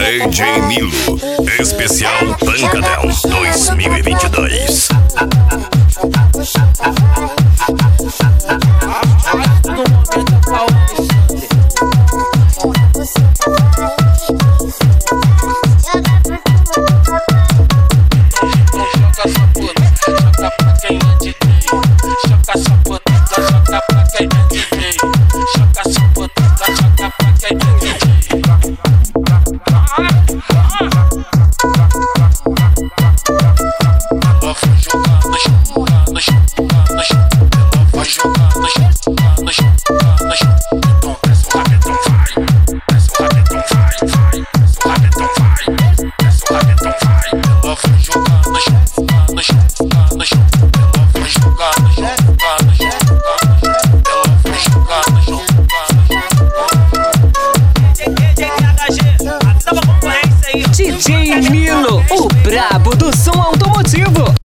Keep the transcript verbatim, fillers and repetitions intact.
D J Milo, especial Pancadão dois mil e vinte e dois. D J Milo, o brabo.